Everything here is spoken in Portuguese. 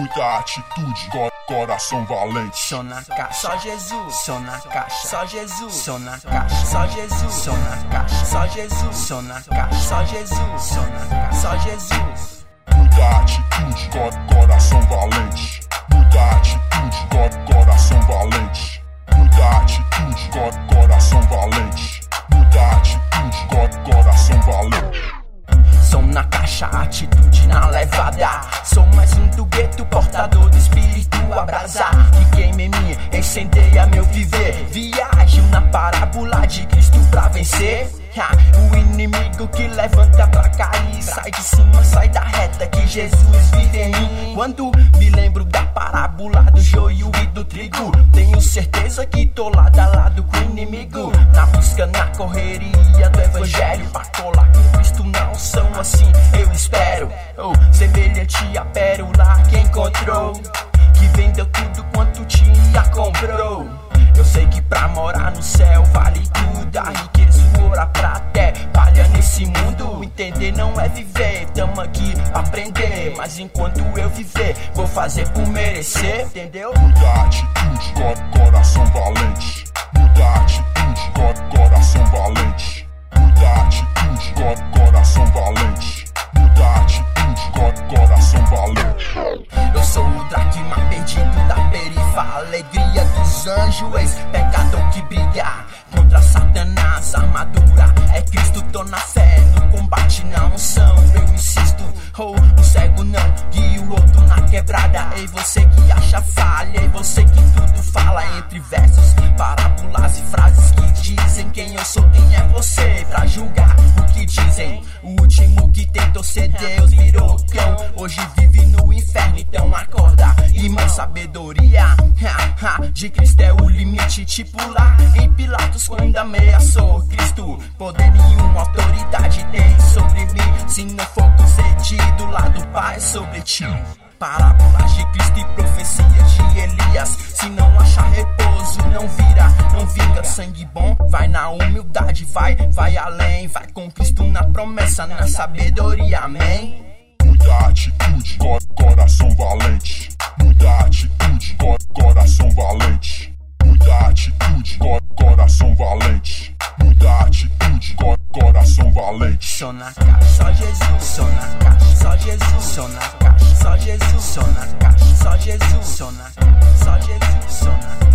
muita atitude, coração valente. Sou na caixa, só Jesus. Sou na caixa, só Jesus. Sou na caixa, só Jesus. Sou na caixa, só Jesus. Sou na caixa, só Jesus. Sou na caixa, só Jesus. Muita atitude, coração valente. Muita atitude, coração valente. Muita atitude, coração valente. Muita atitude, coração valente. Sou na caixa, atitude na levada. Sou mais um do gueto, portador do espírito abrasar, que queima em mim, incendeia meu viver. Viajo na parábola de Cristo pra vencer. O inimigo que levanta pra cair, sai de cima, sai da reta, que Jesus vive em mim. Quando me lembro da parábola do joio e do trigo, tenho certeza que tô lado a lado com o inimigo, na busca, na correria do evangelho, pra colar com Cristo na unção, assim eu espero. Semelhante a pérola que encontrou, que vendeu tudo quanto tinha, comprou. Eu sei que pra morar no céu vale tudo, a riqueza, o ouro, a prata é palha nesse mundo. Entender não é viver, tamo aqui pra aprender, mas enquanto eu viver, vou fazer por merecer, entendeu? Muita atitude, coração valente. Muita atitude, coração valente. Muita atitude, coração valente. Muita atitude, coração valente. Eu sou o dracma perdido da perifa, alegria dos anjos, ex-pecador que briga contra Satanás. Armadura é Cristo, tô na fé, no combate, na unção. Eu insisto, o cego não guia o outro na quebrada. Ei, você que acha falha, ei, você que tudo fala entre versos, parábolas e frases que dizem quem eu sou, quem é você pra julgar o que dizem. O último que tentou ser Deus virou cão, hoje vive no inferno, então acorda, irmão. Sabedoria de Cristo é o limite, tipo lá em Pilatos quando ameaçou Cristo. Poder nenhuma autoridade tem sobre mim, se não for concedido lá do Pai sobre ti. Parábolas de Cristo e profecias de Elias, se não achar repouso não vinga. Sangue bom vai na humildade, vai além, vai com Cristo na promessa, na sabedoria, amém. Muita atitude, coração valente. Muita atitude, coração valente. Muita atitude, coração valente. Muita atitude, coração valente. Sou na caixa, só Jesus. Sou na caixa, só Jesus. Sou na caixa, só Jesus. Sou na caixa, só Jesus. Sou na caixa, só Jesus. Sou na